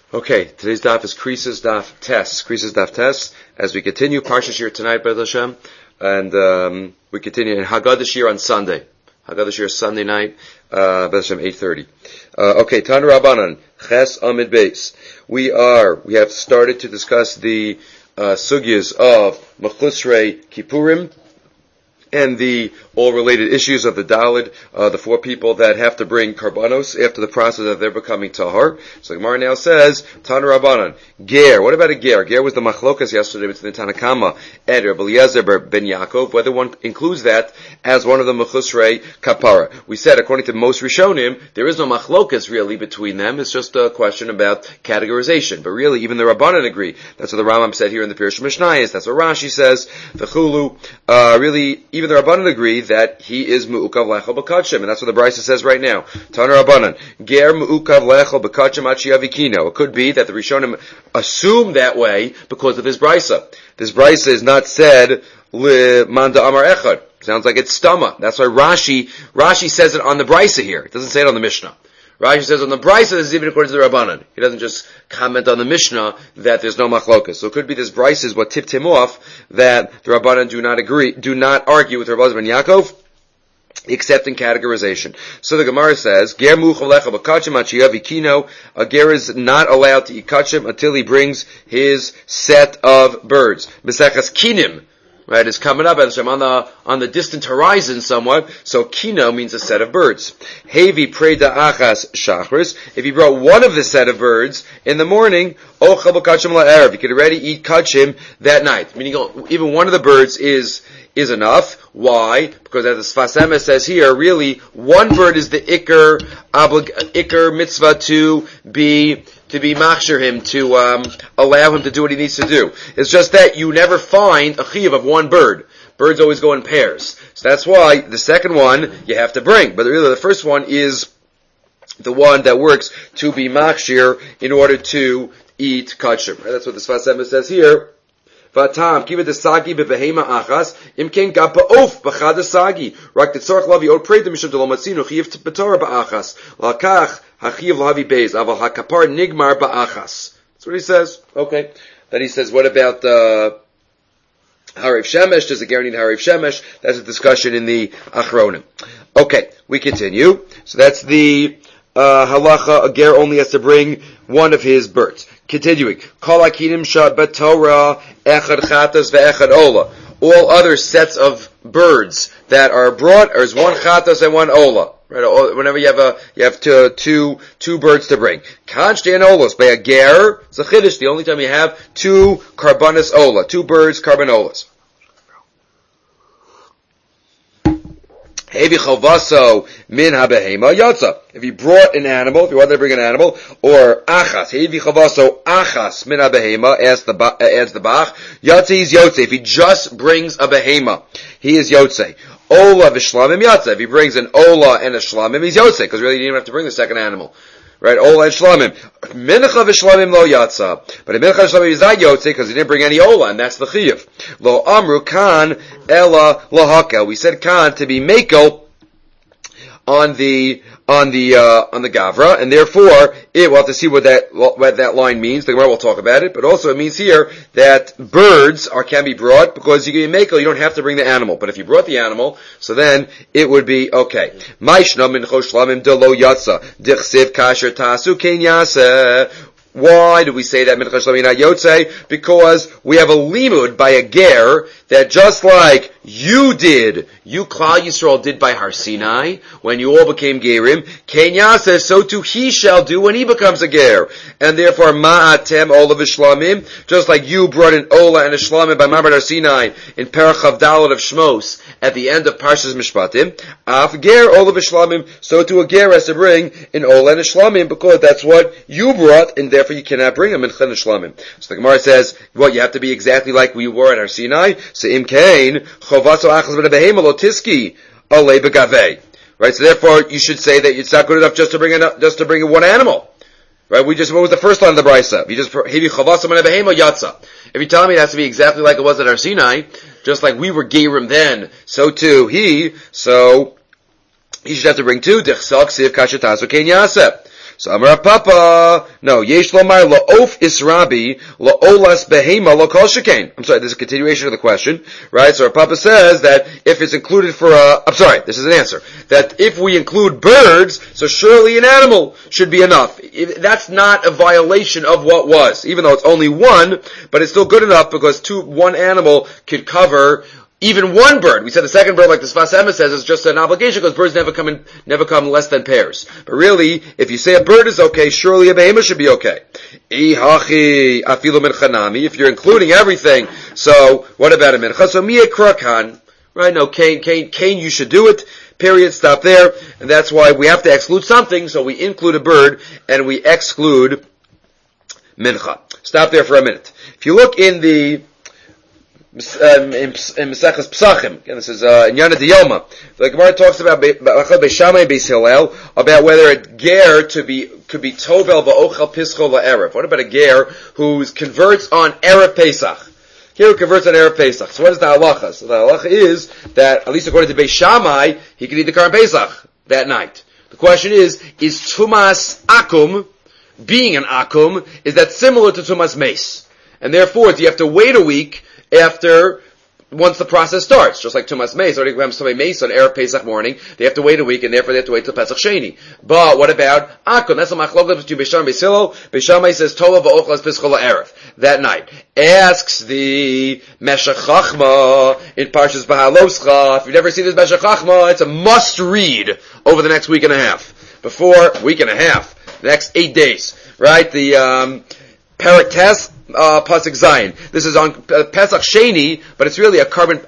Okay, today's daf is Krisa's daf Tes, as we continue Parsha Shir tonight, B'ez Hashem, and we continue in Haggadah Shir on Sunday. Haggadah Shir Sunday night, B'ez Hashem, 8:30. Okay, Tanu Rabbanan, Ches Amid Beis. We have started to discuss the sugyas of Mechusrei Kippurim, and the all related issues of the Dalid, the four people that have to bring karbanos after the process of their becoming tahar. So the Gemara now says, Tanu Rabbanan, ger. What about a ger? Ger was the machlokas yesterday between the Tanakama and Rabbi Eliezer ben Yaakov, whether one includes that as one of the mechusrei kapara. We said, according to most Rishonim, there is no machlokas really between them. It's just a question about categorization. But really, even the Rabbanan agree. That's what the Rambam said here in the Pirush Mishnayos. That's what Rashi says. The Chulu, really, even the Rabbanan agree that he is mu'ukav lechel b'kachim, and that's what the Brisa says right now. Taner Rabbanan, ger mu'ukav lechel b'kachim achiyavikino. It could be that the Rishonim assume that way because of this Brisa. This Brisa is not said manda amar echad. Sounds like it's stama. That's why Rashi says it on the Brisa here. It doesn't say it on the Mishnah. Rashi says on the Brisa, this is even according to the Rabbanan. He doesn't just comment on the Mishnah that there's no machlokas. So it could be this Brisa is what tipped him off that the Rabbanan do not argue with Rabbi ben Yaakov, except in categorization. So the Gemara says, Ger muchalecha b'kachim achiyavikino. A ger is not allowed to eat kachim until he brings his set of birds. Mesechas kinim. Right, it's coming up on the distant horizon somewhat. So kino means a set of birds. Hevi preda achas shachris. If you brought one of the set of birds in the morning, ochel b'kachim la'erev. You could already eat kachim that night. Meaning even one of the birds is enough. Why? Because as the Sfas Emes says here, really one bird is the ikar mitzvah to be machshir him, to allow him to do what he needs to do. It's just that you never find a chiyuv of one bird. Birds always go in pairs. So that's why the second one you have to bring. But really the first one is the one that works to be machshir in order to eat kachim. Right? That's what the Sfas Emes says here. Vatam kiva desagi bebehema achas imken gab ba'of b'chad desagi rak tetzorach lavi od preda mishum de lo matzinu chiv b'torah ba'achas lakach hachiv lavi beis aval hakapar nigmar ba'achas. That's what he says. Okay. Then he says, what about Hariv Shemesh? Does a ger need Hariv Shemesh? That's a discussion in the Achronim. Okay, we continue. So that's the halacha. A ger only has to bring one of his birds. Continuing, Kol hakinim shat b'torah echad chatas ve'echad ola. All other sets of birds that are brought is one chatas and one ola. Right? Whenever you have two birds to bring. Kanshti and olos by a ger. It's a chiddush. The only time you have two karbanis ola, two birds karban Hevi chavaso min habehema yatsa. If you brought an animal, if you wanted to bring an animal, or achas, hevi chavaso achas min habehema, adds the bach, yatsa is yotze. If he just brings a behema, he is yotze. Ola v'shlamim yatsa. If he brings an ola and a shlamim, he's yotze, because really you didn't even have to bring the second animal. Right, ola and shlamim. Mincha v'shlamim lo yatsa. But a mincha v'shlamim is not yotze because he didn't bring any ola, and that's the chiyuv. Lo amru kan ela lahaka. We said kan to be mekel on the gavra, and therefore we'll have to see what that line means. The Gemara will talk about it, but also it means here that birds can be brought because you can be mekel, you don't have to bring the animal. But if you brought the animal, so then it would be okay. Maishna min choshlamim de lo yatsa dichsiv kasher tasu ken yaseh. Why do we say that mincha shlamim not yotze? Because we have a limud by a ger that just like you Klal Yisrael did by Har Sinai, when you all became gerim, Kenya says, so too he shall do when he becomes a ger. And therefore, ma'atem ola v'shlamim, just like you brought an ola and a shlamim by Ma'amad Har Sinai in Perach Chavdalad of Shmos at the end of Parshas Mishpatim, af ger ola v'shlamim, so too a ger has to bring an ola and a shlamim, because that's what you brought, and therefore you cannot bring a mincha and a shlamim. So the Gemara says, well, you have to be exactly like we were at Har Sinai, so im kain, chovaso achas v'nebehema lo tiski, alei begavei. Right, so therefore you should say that it's not good enough just to bring one animal. Right, what was the first line of the Brisa? If you tell me it has to be exactly like it was at Har Sinai, just like we were gerim then, so too he should have to bring two. So Amar Papa, no, Yesh Lomar La'of Israbi La'olas Behema Lo Kol Shekain. I'm sorry, this is a continuation of the question, right? So our Papa says that if it's included for this is an answer, that if we include birds, so surely an animal should be enough. That's not a violation of what was, even though it's only one, but it's still good enough because one animal could cover even one bird. We said the second bird, like the Sfas Emes says, is just an obligation because birds never come less than pairs. But really, if you say a bird is okay, surely a behema should be okay. If you're including everything, so what about a mincha? So miya krakan, right? No, Cain, you should do it. Period. Stop there. And that's why we have to exclude something. So we include a bird and we exclude mincha. Stop there for a minute. If you look in the in Maseches Pesachim, again, this is in Yana Diyoma. The Gemara talks about Beis Shammai, Beis Hillel, about whether a ger could be tovel va'ochel pischo la'erev. What about a ger who converts on Erev Pesach? Here who converts on Erev Pesach. So what is the halacha? So the halacha is that, at least according to Beis Shammai, he can eat the Karban Pesach that night. The question is Tumas Akum, being an Akum, is that similar to Tumas Meis? And therefore, do you have to wait a week once the process starts? Just like Tumas Meis, already comes Tumas Meis on Erev Pesach morning, they have to wait a week, and therefore they have to wait till Pesach Sheni. But what about Akum? That's a machlokes between Beis Shammai and Beis Hillel. Beis Shammai says Tova va'ochlas pischo la'erev that night. Asks the Meshech Chachma in Parshas Bahaloscha. If you've never seen this Meshech Chachma, it's a must read over the next week and a half. The next 8 days, right? The Perek Tes, Pasuk Zayin. This is on Pesach Sheni, but it's really a Karban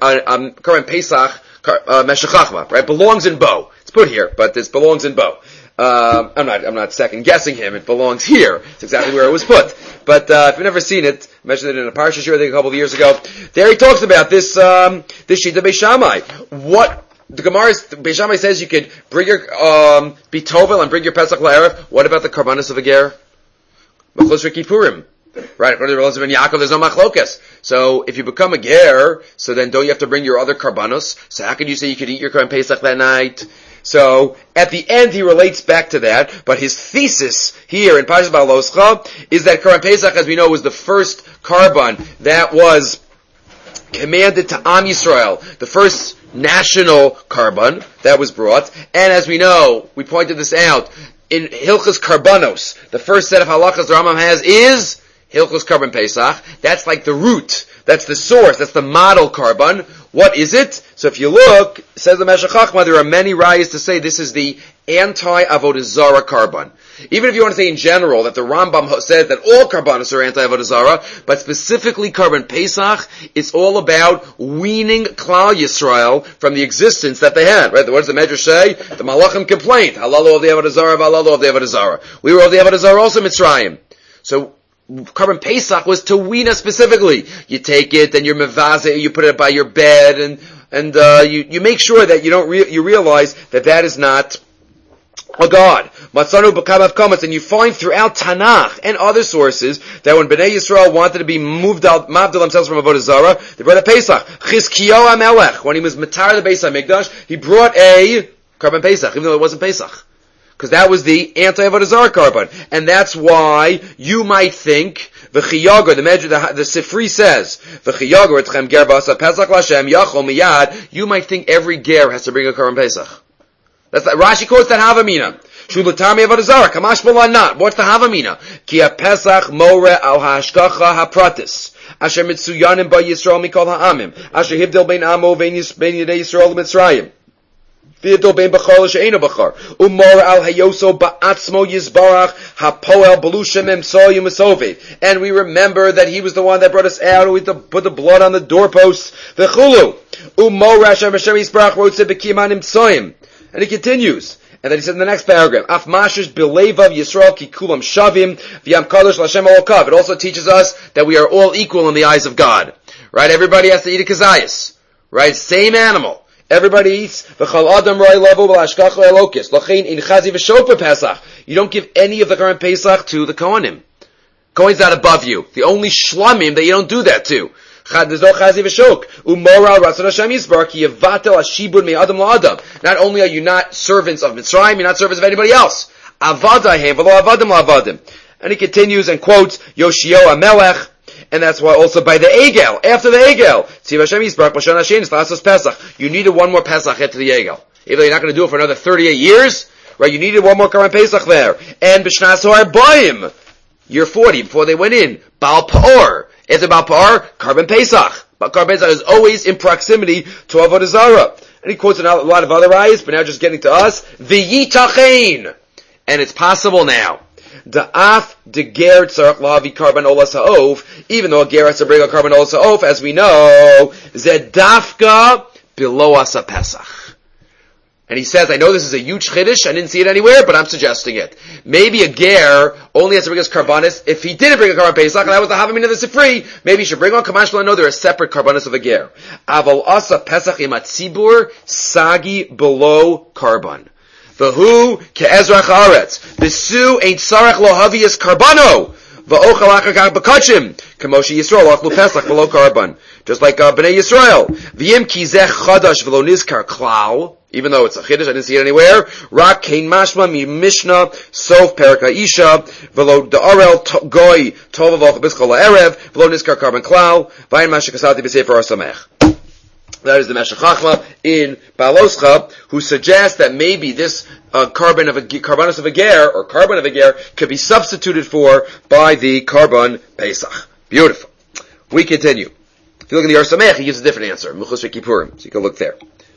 Pesach Meshech Chachma, right? Belongs in Bo. It's put here, but this belongs in Bo. I'm not second guessing him. It belongs here. It's exactly where it was put. But if you've never seen it, I mentioned it in a parsha shir, I think a couple of years ago. There he talks about this Shita Beis Shammai. What the Gemara, Beis Shammai says you could bring your bitovel and bring your Pesach la'erev. What about the karbanos of a ger? Machlos Kippurim. Right, according to Elazar ben Yaakov, there's no machlokas. So if you become a ger, so then don't you have to bring your other karbanos? So how can you say you could eat your Karban Pesach that night? So at the end he relates back to that, but his thesis here in Parshas Bahaloscha is that Karban Pesach, as we know, was the first karban that was commanded to Am Yisrael, the first national karban that was brought. And as we know, we pointed this out, in Hilchos Karbanos, the first set of halachas the Rambam has is Hilchos Karban Pesach. That's like the root. That's the source. That's the model karban. What is it? So if you look, says the Meshech Chachma, there are many rayas to say this is the anti-Avodah Zarah karban. Even if you want to say in general that the Rambam says that all karbanos are anti-Avodah Zarah, but specifically Karban Pesach, it's all about weaning Klal Yisrael from the existence that they had. Right? What does the Medrash say? The Malachim complained. Halalu of the Avodah Zarah, halalu of the Avodah Zarah. We were of the Avodah Zarah also Mitzrayim. So Karban Pesach was to wean us specifically. You take it and you're mevazeh, you put it by your bed, and you make sure that you realize that is not a god. Matzanu b'kamav kamas, and you find throughout Tanakh and other sources that when Bnei Yisrael wanted to be mavdil themselves from Avodah Zarah, they brought a Pesach. Chizkiyahu HaMelech, when he was matar the Beis HaMikdash, he brought a Karban Pesach, even though it wasn't Pesach. Because that was the anti-Avodah Zarah karban. And that's why you might think, the Sifri says, etchem ger b'asa Pesach l'Hashem yachol miyad, you might think every ger has to bring a Karban Pesach. That's like, Rashi quotes that Havamina. Shulatami Avodah Zarah, Kamash B'la not. What's the Havamina? Ki ha-Pesach more al ha'ashkacha ha-pratis. Asher mitzuyanim ba Yisrael mikol ha'amim. Asher hivdil bein amo bein Yidei Yisrael Mitzrayim. V'yidol bein b'chor l'she'enu b'chor. Umor al hayoso ba'atzmo yizbarach ha'poel b'lushem emsoyim esovev. And we remember that he was the one that brought us out, who put the blood on the doorposts. V'chulu. Umor Hashem yizbarach rotze b'kiman emsoyim. And he continues. And then he said in the next paragraph, Af mashish b'leivav Yisrael ki kulam shavim v'yam kadosh l'Hashem alokav. It also teaches us that we are all equal in the eyes of God. Right? Everybody has to eat a kazayas. Right? Same animal. Everybody eats. V'chal adam roi levo v'lashkacho elokis. L'chein in chazi v'shofar Pesach. You don't give any of the Karban Pesach to the Kohanim. Kohan's not above you. The only shlamim that you don't do that to. There's no chazi v'shok. Umoral ratzon Hashem yisbar ki yevatel hashibud me'adam la'adam. Not only are you not servants of Mitzrayim, you're not servants of anybody else. Avadahem v'lo avadim la'avadim. And he continues and quotes Yoshio HaMelech, and that's why also by the Egel, after the Egel, Tziv Hashem Yisbarach B'Shana Shenis L'Asos Pesach. You needed one more Pesach after the Egel. Even though you're not going to do it for another 38 years, right? You needed one more Karban Pesach there. And B'Shnas Ha'Arbaim, year 40, before they went in, Baal Pa'or. After Baal Pa'or, Karban Pesach. But Karban Pesach is always in proximity to Avodah Zarah. And he quotes a lot of other ayahs, but now just getting to us, V'yitachein. And it's possible now. Da'af de ger tzarach lavi karban olas ha'of, even though a ger has to bring a karban olas ha'of, as we know, zedafka below asa pesach. And he says, I know this is a huge chiddush, I didn't see it anywhere, but I'm suggesting it. Maybe a ger only has to bring his karbanis if he didn't bring a karban pesach, and that was the havamin of the sifri, maybe he should bring on kamash. I know there are separate karbanis of a ger. Aval asa pesach imat tzibur sagi below karban. V'hu ke'ezrach haaretz. B'su ain't sarach lo haviyas karbano. V'ochel achar kach b'kachim. K'moshe Yisrael achlu pesach v'lo karban. Just like Bnei Yisrael. V'yim ki zeh chadash v'lo nizkar klal. Even though it's a chiddush, I didn't see it anywhere. Rak kein mashma mi mishnah sof perak ha'isha. V'lo da'arel goy tov v'och b'schol ha'erev. V'lo nizkar karban klal. V'ayin mashe kasati b'sefer ha'samech. That is the Meshech Chachma in Baloscha, who suggests that maybe this karbanos of a ger, or carbon of a ger, could be substituted for by the Karban Pesach. Beautiful. We continue. If you look in the Or Samech, he gives a different answer. Mechus Kippurim. So you can look there.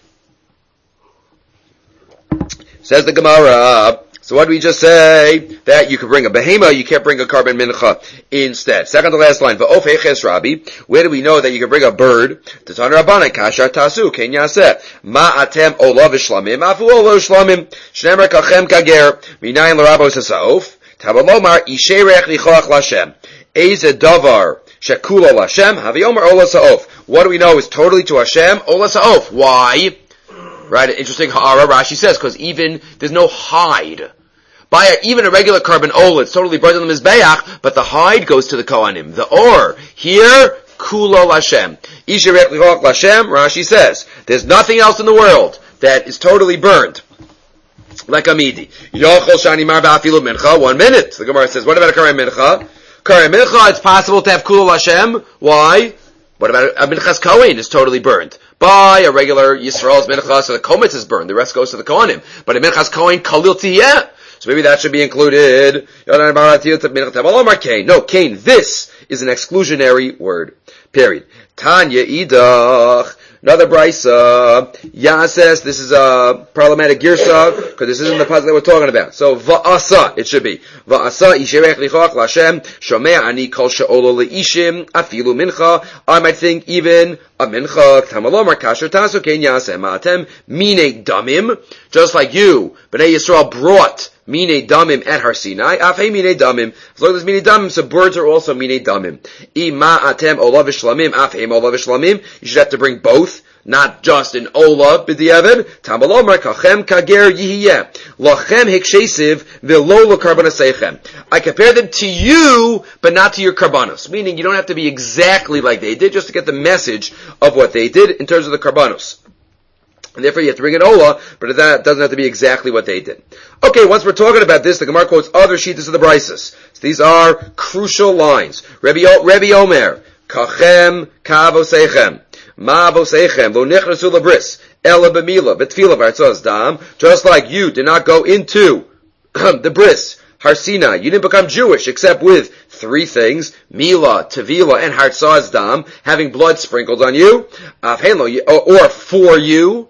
Says the Gemara, so what did we just say? That you could bring a behema, you can't bring a karban mincha instead. Second to last line, va'of heches Rabbi, where do we know that you can bring a bird? T'tan Rabbanan, kashar tasu, ken yaseh, ma atem olav shlamim, afu olav shlamim, shnemer kachem kager, minayin l'rabos hasaof, tabalomar, ishe reach lichoach l'Hashem, eze davar, shekula l'Hashem, haviomer ola sa'of. What do we know is totally to Hashem? Ola sa'of. Why? Right, interesting ha'ara, Rashi says, because even, there's no hide. Even a regular carbon ola, it's totally burnt on the Mizbeach, but the hide goes to the Kohanim. The or, here, kulo Lashem. Isherech lichoch Lashem, Rashi says, there's nothing else in the world that is totally burnt. Like a midi. Yochel shani mar ba'afilu mincha, 1 minute. The Gemara says, what about a karem mincha? Karem mincha, it's possible to have kulo Lashem. Why? What about a minchas kohen is totally burnt? By a regular Yisrael's minchas, so the kometz is burned. The rest goes to the kohanim. But a minchas kohen kalil tiyeh. So maybe that should be included. No, kain. This is an exclusionary word. Period. Tanya idach. Another brisa. Yases. This is a problematic girsa because this isn't the puzzle that we're talking about. So va'asa it should be va'asa isherech lichoch l'Hashem shomei ani kol she'olo leishim afilu mincha. I might think even a mincha tamalomar kasher tasu kein yaseh ma'atem mine damim. Just like you, Bnei Yisrael brought mine damim at Har Sinai. Afei mine damim. As long as mine damim, so birds are also mine damim. Ima atem olav shlamim. Afei olav shlamim. You should have to bring both, not just an olav b'diavad. Tamalomar kachem kager yihiyeh. Lachem hikshesiv v'lo l'karbanasechem. I compare them to you, but not to your karbanos. Meaning you don't have to be exactly like they did, just to get the message of what they did in terms of the karbanos. And therefore you have to bring an ola, but that doesn't have to be exactly what they did. Okay, once we're talking about this, the Gemara quotes other shittas of the brises. So these are crucial lines. Rebbe Omer, kachem kavosechem, ma avosechem, lo nichnasu labris, ela b'mila, b'tfila v'artzos dam, just like you did not go into the bris, Har Sinai, you didn't become Jewish except with 3 things, Mila, Tevila, and Hartzaz Dam, having blood sprinkled on you, or for you,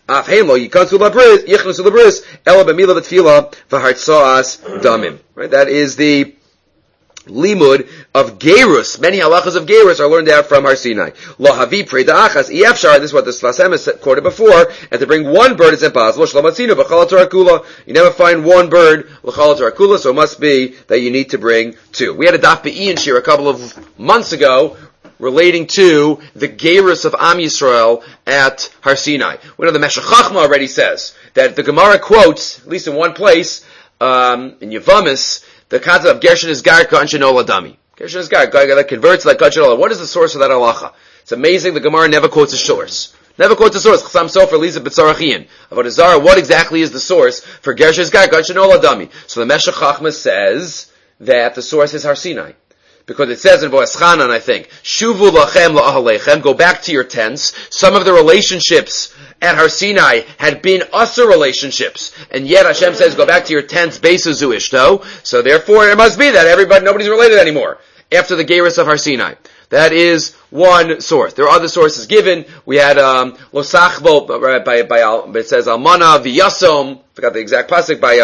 Right, that is the limud of gerus. Many halachas of gerus are learned out from Har Sinai. Lahavi preda achas efshar. This is what the Slasem has quoted before. And to bring one bird is impossible. Shlamatzinu b'chala tarakula. You never find one bird l'chala tarakula, so it must be that you need to bring 2. We had a daf be'in shir a couple of months ago relating to the gerus of Am Yisrael at Har Sinai. We know the Meshech Chachma already says that the Gemara quotes, at least in one place, in Yevamis, the concept of Gershon is Gar Kanshin Ola Dami. Gershon is Gar, that converts like Kanshin Ola. What is the source of that halacha? It's amazing the Gemara never quotes a source. Never quotes the source. Chasam Sofer Liza B'tzarachian. Avodah Zarah, what exactly is the source for Gersh's Gai, God Shenola Dami? So the Meshech Chachma says that the source is Har Sinai. Because it says in Boaz Chanan, I think, Shuvu lachem la'ahalechem, go back to your tents. Some of the relationships at Har Sinai had been usher relationships, and yet Hashem says, go back to your tents, Beisazu Ishto. So therefore, it must be that nobody's related anymore after the Geirus of Har Sinai. That is one source. There are other sources given. We had Losachbo by it says Almana v'Yasom. Forgot the exact pasuk by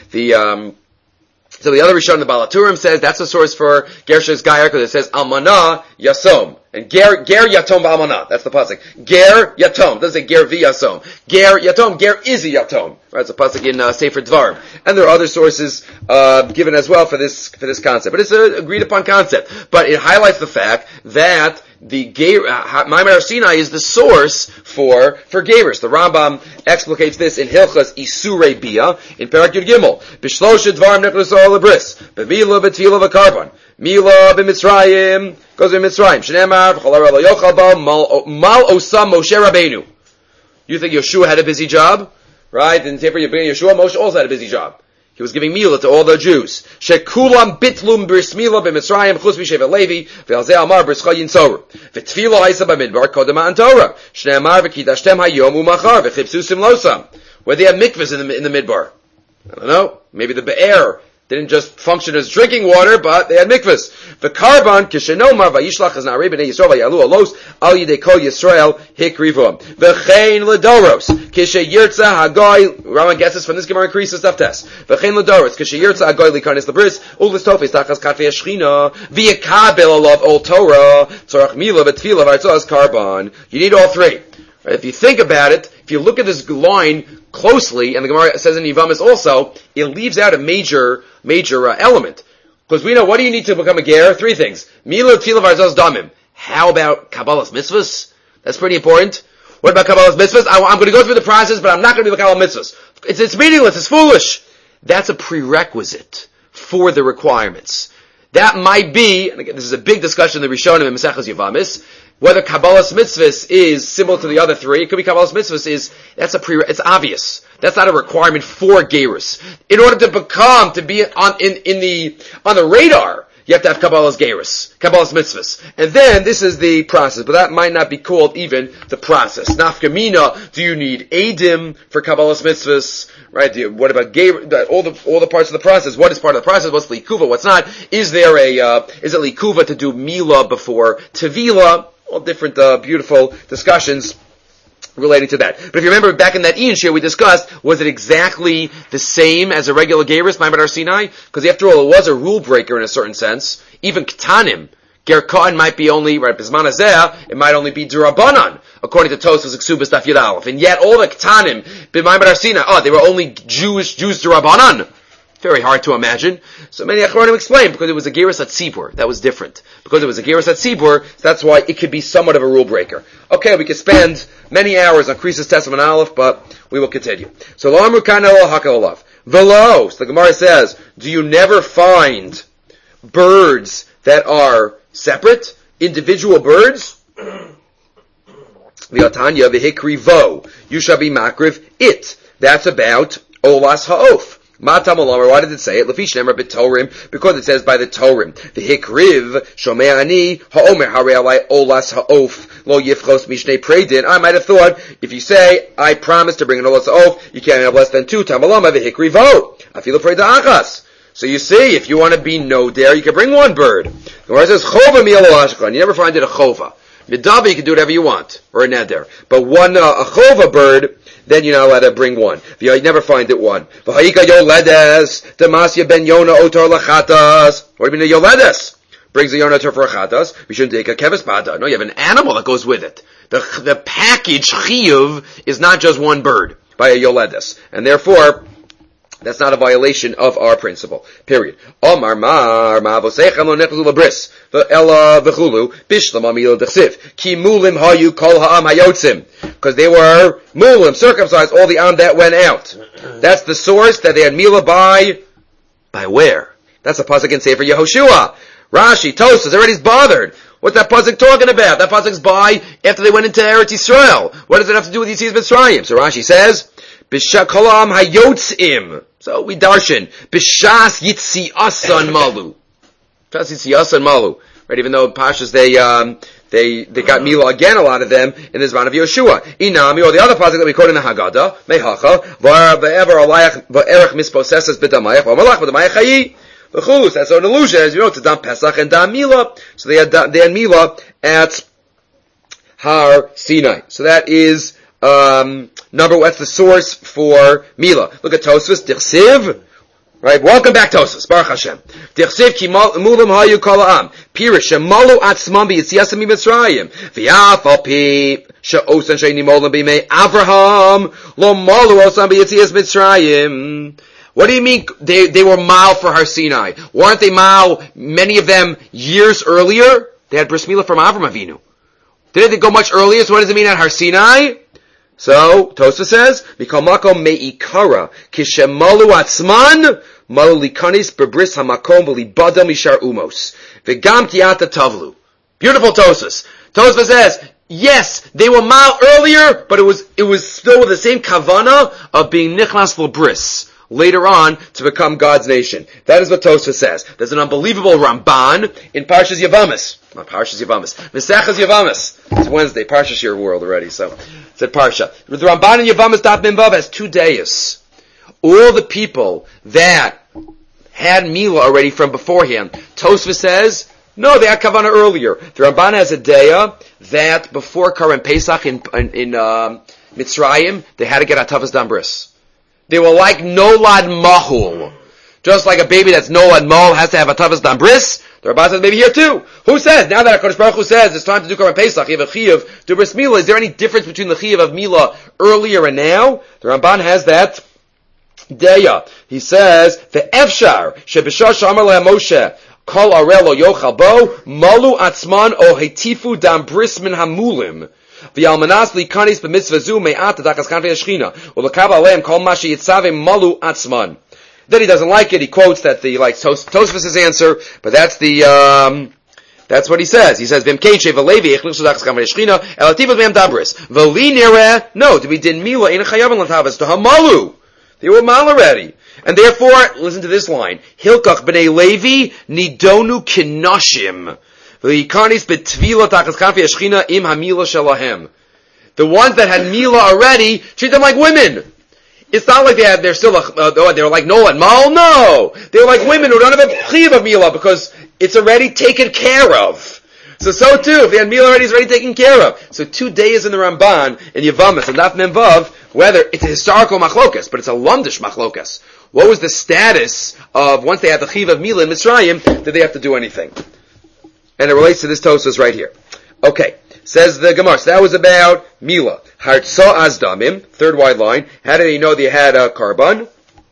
So the other Rishon, the Balaturim, says that's a source for Gersh's Gayer because it says Almana Yasom. And Ger Yatom Almana. That's the pasuk. Ger Yatom. It doesn't say Ger v'Yasom. Ger Yatom. Ger is a Yatom. Right? It's a pasuk in Sefer Dvarim. And there are other sources given as well for this concept. But it's an agreed upon concept. But it highlights the fact that the Maimar Har Sinai is the source for Geirus. The Rambam explicates this in Hilchas Isurei Bia in Perak Yud Gimel. B'shloshet dvarim nechnas al lebris. B'mila b'tfila v'karban. Mila b'Mitzrayim. Goes to Mitzrayim. Shneimar v'cholar lo yochal ba mal osam Moshe Rabbeinu. You think Yeshua had a busy job? Right? In Sefer Yeshua, Moshe also had a busy job. He was giving milah to all the Jews. Shekulam bitlum bris milah b'Mitzrayim chutz mishevet Levi v'alzeh amar bris chayin tzor. V'tfila haisa b'midbar kodem ma'an Torah. Shneimar v'kidashtem hayom u'machar v'chipsusim losam. Where they had mikvahs in the midbar. I don't know. Maybe the be'er didn't just function as drinking water, but they had mikvahs. V'karban kishenomar v'yishlach as na'arei b'nei Yisrael v'yalu alos al yidei kol Yisrael hikrivuam. V'chein ledoros kishe yirtza hagoy. Rambam gets this from this Gemara in Krisos Daf Tes. V'chein ledoros kishe yirtza hagoy likanis lebris ulis tofes tachas katvei hashchina v'yakabel alav ol Torah tzorach milah v'tfilah v'artzos karban. You need all three. Right? If you think about it, if you look at this line closely, and the Gemara says in Yivamis also, it leaves out a major element. Because we know, what do you need to become a ger? Three things. Milah, tefillah, v'arzos damim. How about Kabbalah's mitzvahs? That's pretty important. What about Kabbalah's mitzvahs? I'm going to go through the process, but I'm not going to do the Kabbalah mitzvahs. It's meaningless, it's foolish. That's a prerequisite for the requirements. That might be, and again, this is a big discussion in the Rishonim and Maseches Yivamis, whether Kabbalah's mitzvahs is similar to the other three. It could be Kabbalah's mitzvahs it's obvious. That's not a requirement for Geirus. In order to be on the radar, you have to have Kabbalah's Geirus, Kabbalah's mitzvahs. And then this is the process, but that might not be called even the process. Nafkamina, do you need Eidim for Kabbalah's mitzvahs? Right? What about Geirus? All the parts of the process. What is part of the process? What's Likuva? What's not? Is it Likuva to do Mila before Tevila? All different beautiful discussions relating to that. But if you remember back in that Ian share we discussed, was it exactly the same as a regular Geirus, Maimar Har Sinai? Because after all, it was a rule breaker in a certain sense. Even Ketanim, Ger Kohen might be only, right, Bisman Hazeh, it might only be Durabanan, according to Tosfos Ksubas Daf Yud Aleph. And yet all the Ketanim, Maimar Har Sinai, they were only Jews Durabanan. Very hard to imagine. So many Achronim explain, because it was a Geirus at Tzibur. That was different. Because it was a Geirus at Tzibur, so that's why it could be somewhat of a rule breaker. Okay, we could spend many hours on Krisos Testament Aleph, but we will continue. So, Lo Amru Kana Lo Hakal Olav. Velo, so the Gemara says, do you never find birds that are separate? Individual birds? V'atanya v'hikri vo. You shall be makriv it. That's about Olas Ha'of. Matam Olamar, why did it say it? Lefish Nemer b'Torim, because it says by the Torim. The Hikriv, Shomei Ani, Ha'omer Harei Alai Olas Ha'of, Lo Yifchos Mishnei Predin. I might have thought, if you say, I promise to bring an Olas Ha'of, you can't have less than two. Tam Olama, the Hikrivo. Afilu Preda Achas. So you see, if you want to be no dare, you can bring one bird. The Gemara says, Chova Mi'elo Ashkan. You never find it a Chova. Midava, you can do whatever you want, or a neder. But one, a Chova bird, then you're not allowed to bring one. You never find it one. V'ha'ika yoledes, demasya ben yona otor lachatas. What do you mean a yoledes? Brings a yona otor for a chatas. We shouldn't take a keves bada. No, you have an animal that goes with it. The package chiyuv is not just one bird by a yoledes. And therefore, that's not a violation of our principle. Period. Omar mar ma'avosechem lo nechzu labris ve'ela v'chulu bishlam amil dechsiv ki mulim hayu kol ha'am hayotzim, because they were mulim, circumcised, all the am that went out. That's the source that they had milah by where? That's a pasuk in Sefer Yehoshua. Rashi, Tosas, everybody's bothered. What's that pasuk talking about? That pasuk's by after they went into Eretz Yisrael. What does it have to do with Yetzias Mitzrayim? So Rashi says, B'shas kolam hayotzim. So we darshan, B'shas Yitziasan malu. B'shas Yitziasan malu. Right, even though Pashas they got Mila again, a lot of them, in the Zman of Yoshua. Inami, or the other pasuk that we quote in the Haggadah, Mehacha, V'ever alayach, V'erech misposesses b'damayach, V'amalach b'damayach chayi. V'chus, that's an illusion, as you know, to Dam Pesach and Dam Mila. So they had Mila at Har Sinai. So that is, that's the source for Mila. Look at Tosfos, Dichsiv. Right, welcome back Tosfos, Baruch Hashem. Dichsiv ki mulam hayu kol ha'am. Pirish, shemalu atzmam b'yitziasam mitzrayim. V'yaf al pi, she'osan she'ni molam b'mei Avraham, lo malu osan b'yitzias Mitzrayim. What do you mean they were mal for Har Sinai? Weren't they mal, many of them, years earlier? They had bris milah from Avram Avinu. Didn't they go much earlier? So what does it mean at Har Sinai? So, Tosfos says, Mikol makom me'ikara, kishemalu atzman, malu likanis bebris hamakom v'libada mishar umos. V'gam tiata tavlu. Beautiful Tosfos. Tosfos says, yes, they were mal earlier, but it was still with the same kavana of being nichnas l'bris later on to become God's nation. That is what Tosfos says. There's an unbelievable Ramban in Parshas Yavamis. Not Parshas Yavamis. Mesechas Yavamis. It's Wednesday. Parshas your world already, so it's at Parsha. The Ramban in Yavamis Daf Mem Vav has 2 days. All the people that had Mila already from beforehand. Tosfos says, no, they had Kavanah earlier. The Ramban has a day that before Karan Pesach in Mitzrayim, they had to get Atavas Dambris. They were like Nolad Mahul. Just like a baby that's Nolad Mahul has to have Atavas Dambris, the Ramban says maybe here too. Who says, now that HaKadosh Baruch Hu says it's time to do Karan Pesach, you have a Chiyuv, do Bris Milah, is there any difference between the Chiyuv of Milah earlier and now? The Ramban has that Deya. He says, the Efshar, Shebishah Shamar Leha Moshe, Kol Arel O Yochal Bo, Malu Atzman O Hetifu Dam Bris Min Hamulim. V'yalmanas likanis b'mitzvah zu me'at takas kanfei hashchina u'lekav aleim kol ma sheyitzave malu atzman. Then he doesn't like it. He quotes that the Tosfos' answer, but that's that's what he says. He says v'mkein shevalevi echlichsu takas kanfei hashchina elativos me'am dabris v'li nireh. No, to be din mila in chayav l'tavas to hamalu. They were mal already, and therefore listen to this line: Hilkach b'nei Levi nidonu kinashim. The ones that had Mila already, treat them like women. It's not like they're like Noah and Mal. No! They're like women who don't have a chiv of Mila because it's already taken care of. So too, if they had Mila already, it's already taken care of. So 2 days in the Ramban, in Yavamis, and Daf Mem Vav, whether it's a historical machlokas, but it's a lumdish machlokas. What was the status of, once they had the chiv of Mila in Mitzrayim, did they have to do anything? And it relates to this Tosfos right here. Okay, says the Gemara. So that was about Mila. Hartsa azdamim, third wide line. How did he know they had a carbon?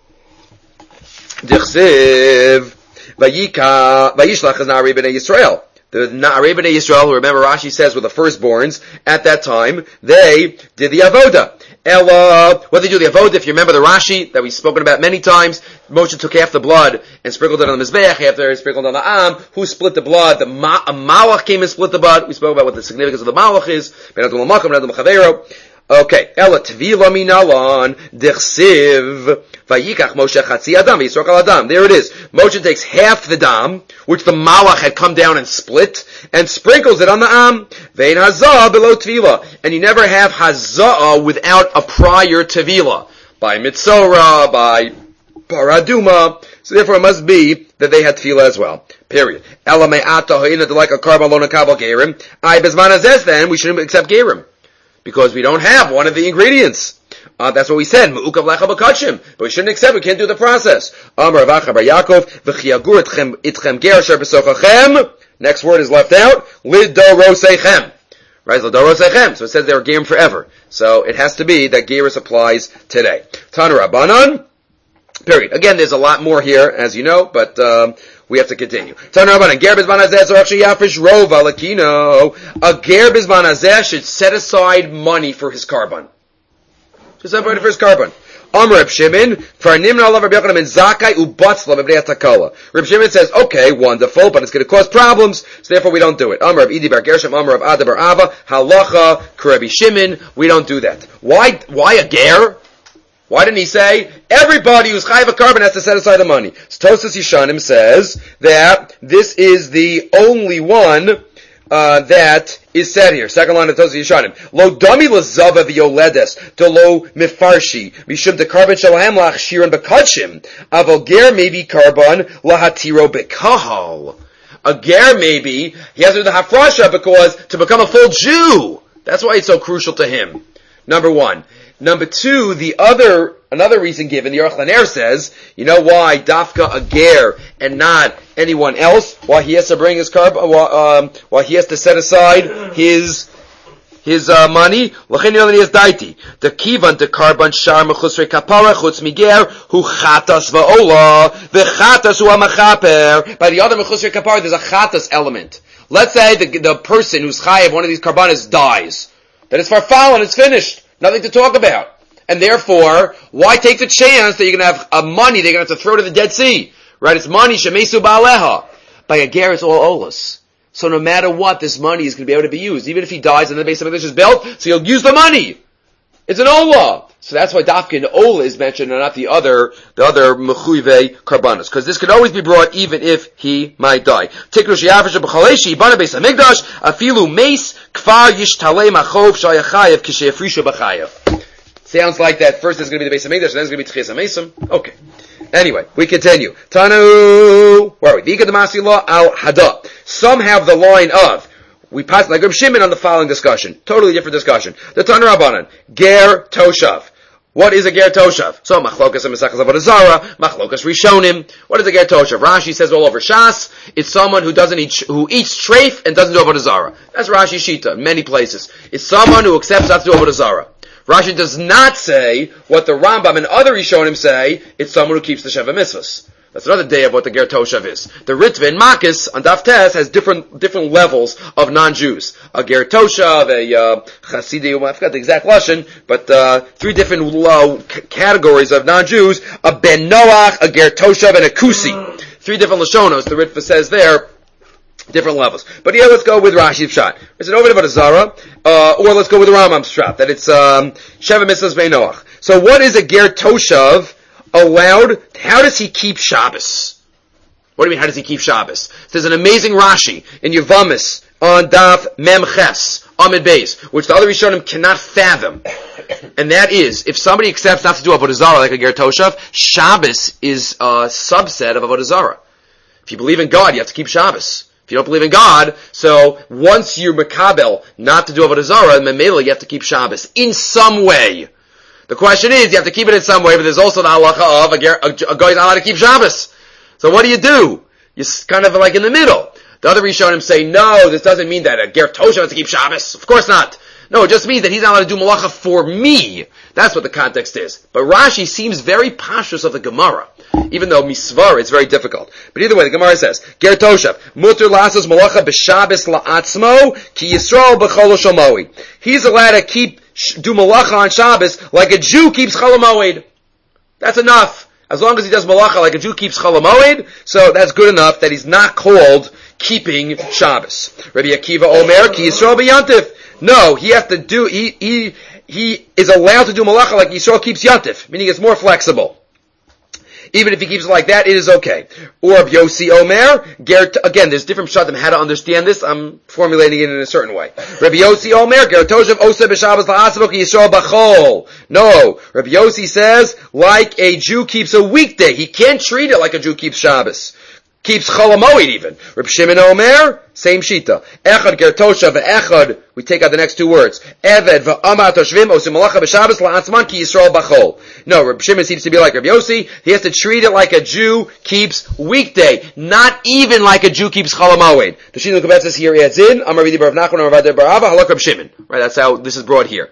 Dichsiv vayishlach az na'arei b'nei Yisrael. The na'arei b'nei Yisrael, who remember Rashi says were the firstborns at that time, they did the avoda. Ella, what did they do the avoda? If you remember the Rashi that we've spoken about many times, Moshe took half the blood and sprinkled it on the Mizbeach, after he sprinkled on the Am. Who split the blood? A Malach came and split the blood. We spoke about what the significance of the Malach is. Okay. Ella tvila minalan dichsiv vayikach Moshe chatzi adam v'yisrok al adam. There it is. Moshe takes half the dam, which the Malach had come down and split, and sprinkles it on the Am. Vein hazah below tvila. And you never have hazah without a prior tvila. By Mitzorah, by Paraduma. So therefore it must be that they had tefillah as well. Period. Ela me'ata ha'ina like a carbon lona kabel gerim. I bezman hazeh, then we shouldn't accept gerim. Because we don't have one of the ingredients. That's what we said. Me'ukav lecha b'kachim. But we shouldn't accept, we can't do the process. Amar Avacha bar Yaakov, v'chiyagur itchem ger asher b'sochachem. Next word is left out. Lidorosechem. Right? Lidorosechem. So it says they were gerim forever. So it has to be that gerus applies today. Tanu Rabbanan. Period. Again, there's a lot more here, as you know, but we have to continue. A ger bizman hazeh should set aside money for his carbon. Should set aside for his carbon. Amar Reb Shimon, Farnimna alav Rabbi Yochanan ben Zakkai ubatzla b'bnei Takala. Reb Shimon says, okay, wonderful, but it's going to cause problems, so therefore we don't do it. Amar Reb Idi bar Gershom, Amar Reb Ada bar Ava, halacha k'Rabbi Shimon, we don't do that. Why a ger? Why didn't he say, everybody who's chayav a carbon has to set aside the money? So Tosas Yishanim says that this is the only one that is said here. Second line of Tosas Yishanim. Lo dami lazava v'yoledes to lo mifarshi mishum de carbon shalahem lachshirin bekachim aval ger maybe carbon lahatiro bekahal. A ger maybe he has to do the hafrasha because to become a full Jew. That's why it's so crucial to him. Number one. Number two, another reason given, the Aruch LaNer says, you know why dafka a ger and not anyone else? Why he has to bring his why he has to set aside his money? The kivan to carbon shar mechusrei kapara chutz miger hu chatas va'ola v'chatas hu amachaper. By the other mechusrei kapara, there's a chatas element. Let's say the person who's chayav one of these karbanas dies, then it's farfal and it's finished. Nothing to talk about. And therefore, why take the chance that you're going to have money they're going to have to throw to the Dead Sea? Right? It's money, shemesu ba'aleha. By a ger, it's all olas. So no matter what, this money is going to be able to be used. Even if he dies and the base of English is built, so you'll use the money. It's an ola. So that's why dafka and ola is mentioned and not the other mechuyve karbanos. Because this can always be brought even if he might die. Tikru she'afish b'chaleshi, bana beis hamikdash, afilu meis, kfar yishtalei machov shayachayev kishayafrisha b'chayev. Sounds like that first there's going to be the beis hamikdash, and then there's going to be tchias hamesim. Okay. Anyway, we continue. Tanu, where are we? V'ika d'masi law al hada. Some have the line of, we pass like Reb Shimon on the following discussion. Totally different discussion. The Tanu Rabbanan, ger toshav. What is a ger toshav? So, machlokas and mesachas avodah zara, machlokas rishonim. What is a ger toshav? Rashi says all over Shas, it's someone who who eats treif and doesn't do avodah zara. That's Rashi Shita in many places. It's someone who accepts not to do avodah zara. Rashi does not say what the Rambam and other rishonim say, it's someone who keeps the Sheva Mitzvahs. That's another day of what the ger toshav is. The Ritva in Makis on Daf Tes has different levels of non-Jews. A ger toshav, a chasidi, I forgot the exact lashon, but three different categories of non-Jews: a ben Noach, a ger toshav, and a kusi. Three different lashonos. The Ritva says there. Different levels. But here let's go with Rashi's shot. Is it over about a Zara? Or let's go with the Rambam's shot, that it's Sheva Mitzvahs ben Noach. So what is a ger toshav allowed? How does he keep Shabbos? What do you mean, how does he keep Shabbos? There's an amazing Rashi in Yevamis on Daf Mem Ches, Amid Beis, which the other Rishonim cannot fathom. And that is, if somebody accepts not to do Avodah Zarah like a ger toshav, Shabbos is a subset of Avodah Zarah. If you believe in God, you have to keep Shabbos. If you don't believe in God, so once you're makabel not to do Avodah Zarah, memela you have to keep Shabbos in some way. The question is, you have to keep it in some way, but there's also the halacha of a guy is not allowed to keep Shabbos. So what do? You're kind of like in the middle. The other Rishonim say, no, this doesn't mean that a ger toshav has to keep Shabbos. Of course not. No, it just means that he's not allowed to do malacha for me. That's what the context is. But Rashi seems very pashtus of the Gemara, even though misvar it's very difficult. But either way, the Gemara says, ger toshav, muter lasas malacha b'Shabbos la'atzmo, ki Yisrael b'chol shomoi. He's allowed to do malacha on Shabbos like a Jew keeps Chol HaMoed. That's enough. As long as he does malacha like a Jew keeps Chol HaMoed, so that's good enough that he's not called keeping Shabbos. Rabbi Akiva Omer, ki Yisrael b'yantif. No, he has to do, he is allowed to do malacha like Yisrael keeps yantif, meaning it's more flexible. Even if he keeps it like that, it is okay. Or Rabbi Yossi Omer, again, there's different pshatim how to understand this. I'm formulating it in a certain way. Rabbi Yossi Omer, ger toshav oseh b'Shabbos la'asavok Yisrael b'chol. No, Rabbi Yossi says, like a Jew keeps a weekday. He can't treat it like a Jew keeps Shabbos. Keeps Chol HaMoed even. Reb Shimon Omer, same shita. Echad ger toshav ve'echad, we take out the next two words. Eved ve'amah toshvim osim malacha b'Shabbos la'atzman ki Yisrael b'chol. No, Reb Shimon seems to be like Reb Yossi. He has to treat it like a Jew keeps weekday, not even like a Jew keeps Chol HaMoed. The Shino Kabetzes here adds in, Amar Vidi Barav Nachman, Amar Vader Barava, halak Reb Shimon. Right, that's how this is brought here.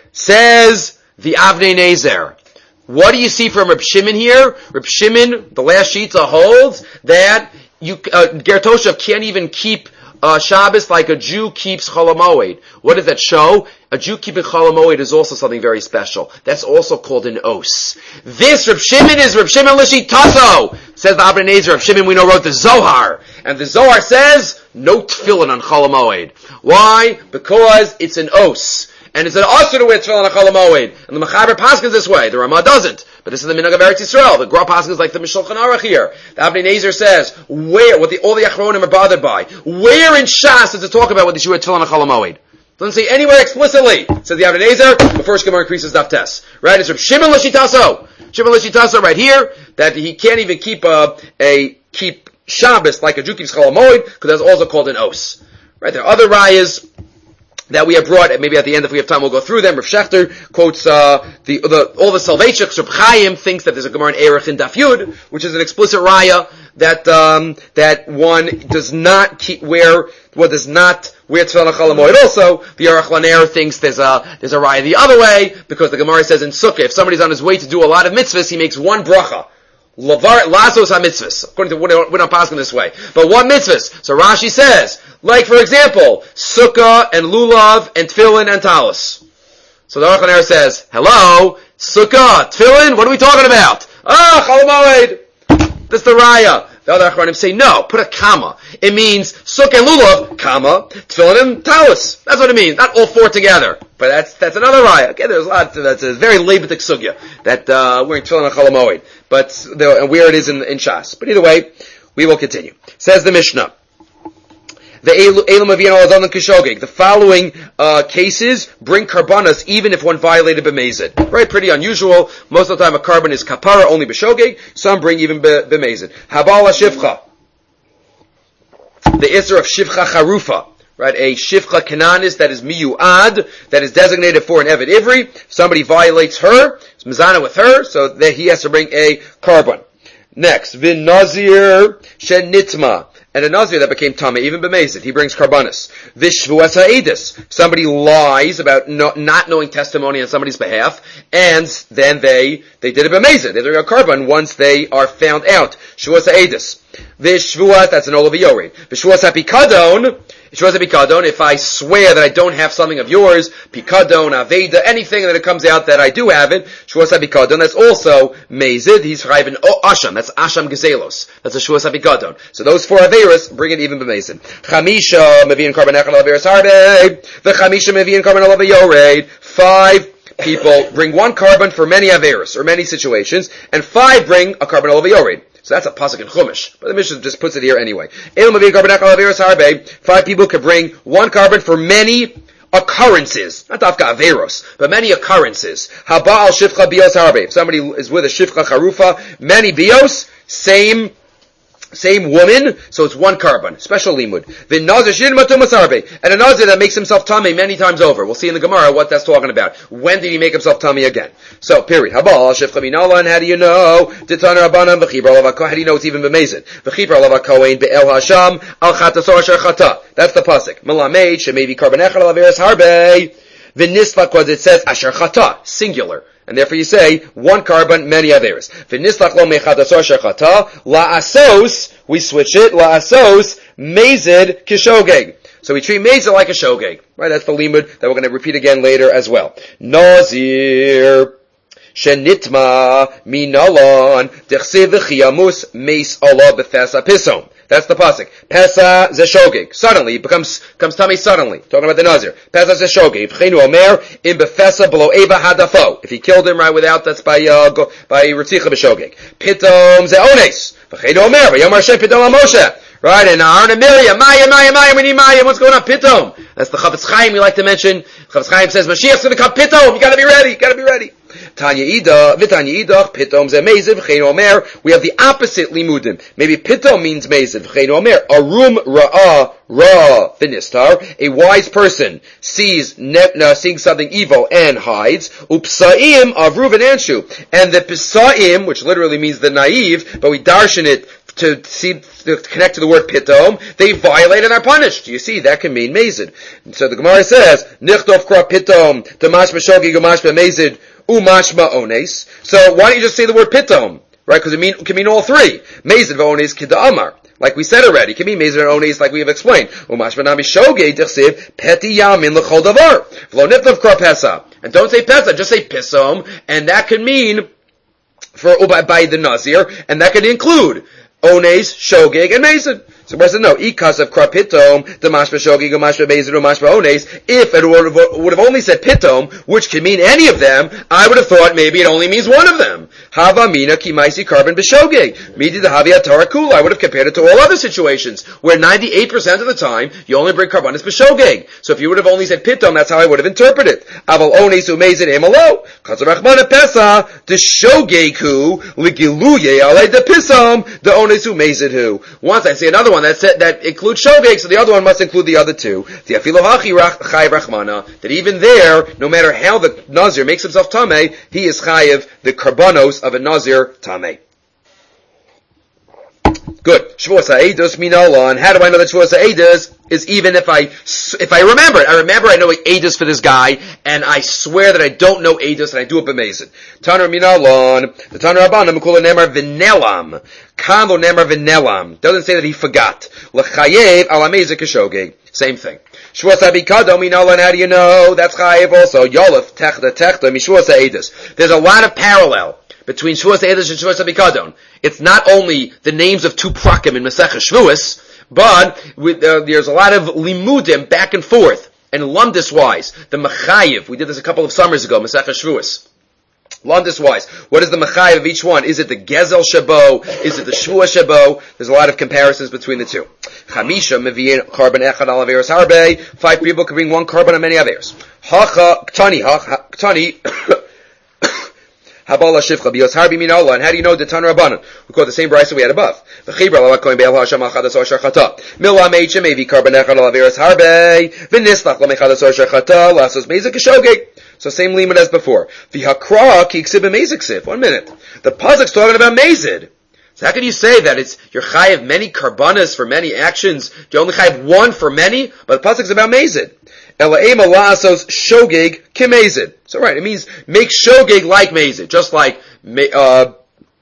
Says the Avnei Nezer. What do you see from Reb Shimon here? Reb Shimon, the last shita holds that ger toshav can't even keep Shabbos like a Jew keeps Chol HaMoed. What does that show? A Jew keeping Chol HaMoed is also something very special. That's also called an os. This Reb Shimon is Reb Shimon L'Shitaso. Says the Abba Nezer. Reb Shimon, we know, wrote the Zohar. And the Zohar says, no tefillin on Chol HaMoed. Why? Because it's an os. And it's an osur to wear tefillin on Chol HaMoed. And the Mechaber paskins this way. The Ramah doesn't. But this is the minhag of Eretz Yisrael. The Gra paskins like the Mishulchan Aruch here. The Abnei Nezer says, where, all the Achronim are bothered by, where in Shas does it talk about what you wear tefillin on Chol HaMoed? Doesn't say anywhere explicitly. Says the Abnei Nezer, the first Gemara increases Daf Tes. Right? It's from Shimon L'Shitaso. Shimon L'Shitaso right here, that he can't even keep keep Shabbos like a Jew keeps Chol HaMoed, because that's also called an os. Right? There are other rayas that we have brought, maybe at the end if we have time we'll go through them. Rav Shechter quotes all the Salveichik. Rav Chaim thinks that there's a Gemara in Erech in Daf Yud, which is an explicit raya that one does not wear tefillin on Chol HaMoed. Also, the Aruch Laner thinks there's a raya the other way, because the Gemara says in Sukkah, if somebody's on his way to do a lot of mitzvahs, he makes one bracha. Lazos ha-mitzvahs. According to, we're not passing this way. But what mitzvahs? So Rashi says, like for example, Sukkah and Lulav and Tefillin and Talis. So the Aruch Laner says, hello, Sukkah, Tefillin, what are we talking about? Chol HaMoed. That's the raya. The other Achronim say, no, put a comma. It means Sukkah and Lulav, comma, Tefillin and Talis. That's what it means. Not all four together. But that's another raya. Okay, there's a lot, that's a very Levitic sugya, that, wearing Tefillin on Chol HaMoed. But, and where it is in Shas. But either way, we will continue. Says the Mishnah. The following cases bring karbanas even if one violated b'mezid. Right, pretty unusual. Most of the time a carbon is kapara, only b'shogeg. Some bring even b'mezid. Habal shivcha. The isser of shivcha charufa. Right, a shivcha kananis that is miyuad, that is designated for an evet ivri. Somebody violates her, it's mizana with her, so that he has to bring a carbon. Next, vin nazir shenitma. And a nazir that became tame, even b'mezid, he brings karbanis. Vishvuas ha'edis, somebody lies about not knowing testimony on somebody's behalf, and then they did it b'mezid. They bring a carbon once they are found out. Shvuas ha'edis. Vishvuas, that's an olav yored. Vishvuas ha'pikadon, if I swear that I don't have something of yours, pikadon, aveda, anything that it comes out that I do have it, shvuas ha'pikadon, that's also mezid. He's chayv asham, that's asham gezelos. That's a shvuas ha'pikadon. So those four averos bring it even b'mezid. Chamisha mevi'in karban echad al averos harbe, v'chamisha mevi'in karban al yored. 5 people bring one carbon for many averos, or many situations, and 5 bring a carbon al yored. So that's a pasuk in Chumash, but the Mishnah just puts it here anyway. 5 people could bring one carbon for many occurrences, not dafka averos, but many occurrences. Haba'al shifcha bios harbe. If somebody is with a shifcha charufa, many bios, same woman, so it's one carbon. Special limud. The nazir shin matumas harbe, and a nazir that makes himself tummy many times over. We'll see in the Gemara what that's talking about. When did he make himself tummy again? So, period. Habal shifcha minalan. How do you know? Ditana rabbanan v'chibra lavako. How do you know it's even b'mezid? V'chibra lavakoin be'el hasham al chatasor asher chata. That's the pasuk. Melamed shemevi carbon echad al averes harbe. V'nislak, because it says asher chata, singular. And therefore you say, one carbon, many averos. V'nislach lo mechadasor asher chata. La'asos, we switch it. La'asos, mezid kishogeg. So we treat mezid like a shogeg. Right, that's the limud that we're going to repeat again later as well. Nazir. Shenitma minalon dechsev v'chiyamus meis Allah b'fesa pisom. That's the pasuk. Pesa zeshogeg. Suddenly, it becomes tummy suddenly. Talking about the nazir. Pesa zeshogeg. V'cheinu omer im b'fesa below eva hadafo. If he killed him right without, that's by ritzicha b'shogeg. Pitom zeones. V'cheinu omer v'yom Hashem pitom Moshe. Right, and Aaron and Miriam, Maya, we need Maya, what's going on? Pitom. That's the Chavetz Chaim we like to mention. Chavetz Chaim says, Mashiach's going to come, Pitom, you gotta be ready. Tanya idach, Pitom ze meziv, v'chein omer, we have the opposite limudim. Maybe Pitom means meziv, v'chein omer, arum ra finistar, a wise person sees something evil and hides, upsaim avru v'nanshu, and the pisaim, which literally means the naive, but we darshan it to connect to the word pitom, they violate and are punished. You see, that can mean mezid. So the Gemara says, nichtov kra pitom, tamash b'shogi gumash b'mezid, umash ma'ones. So why don't you just say the word pitom? Right? Because it can mean all three. Mezid v'ones kida amar. like we said already. Can be Mezer and Ones, like we have explained. Umashma nami shogeg d'chsiv peti yamin l'chol davar. V'lo nitlav kar pesa. And don't say pesa, just say pisom, and that could mean by the Nazir, and that could include Ones, Shogeg, and Mason. So where's the no? Ikas of Kra Pitom, the Mashma Shogeg, Mashma Mason, or Mashma Ones. If it would have only said Pitom, which could mean any of them, I would have thought maybe it only means one of them. Hava Mina Kimaisi Carbon B'Shogeg. Midi the Havia Tarakula. I would have compared it to all other situations, where 98% of the time, you only bring Karbanis B'Shogeg. So if you would have only said Pitom, that's how I would have interpreted. Aval Ones Umezid Emalo. Kazarachmana Pesa, the Shogeg who, Ligiluye Ale the Pisom, the Ones Umezid who. Once I say another one that includes Shogeg, so the other one must include the other two. The Afilohachi Chayiv Rachmana, that even there, no matter how the Nazir makes himself Tameh, he is Chayiv the Karbanos of a Nazir Tameh. Good. Shvuas ha'edus minala. And how do I know that Shvuas ha'edus is even if I remember it? I remember I know edus for this guy, and I swear that I don't know edus, and I do it b'mezid. Taner minalon. The Taner Rabbanan Mekula Nemar V'nelam. Kan lo Nemar V'nelam. Doesn't say that he forgot. L'chayev al ha'mezid k'shogeg. Same thing. Shvuas ha'bikado minalon. How do you know? That's chayev also. Yolef techta mishvuas ha'edus. There's a lot of parallel between Shvuas ha'edus and Shvuas ha'bikadon. It's not only the names of two prakim in Masechah Shvuas, but there's a lot of limudim back and forth, and lumdis wise. The Mechayiv, we did this a couple of summers ago, Masechah Shvuas. Lumdis wise, what is the Mechayiv of each one? Is it the Gezel Shabo? Is it the Shvuah Shabo? There's a lot of comparisons between the two. Chamisha mevi'in karban echad al averos harbe. 5 people can bring 1 karban on many averos. Ktani. Habala Shifcha Bios Harbi Minallah. And how do you know the Tan Rabbanan? We quote the same brisa we had above. V'chibra la koin be'al ha'asham al-chadas or shachata. Mila meitche mevi karban echad al averos harbe. V'nislach la mechadas or shachata. Lasos mezik shogeg. So same limit as before. V'hakra ki ksib mezik siv. 1 minute. The pasuk's talking about mezid. So how can you say that it's you're chayiv many karbanas for many actions? You only chayiv 1 for many, but the pasuk's about mezid. Ela'ema la'asos shogeg kimezid. So right, it means make shogeg like mezid, just like mezid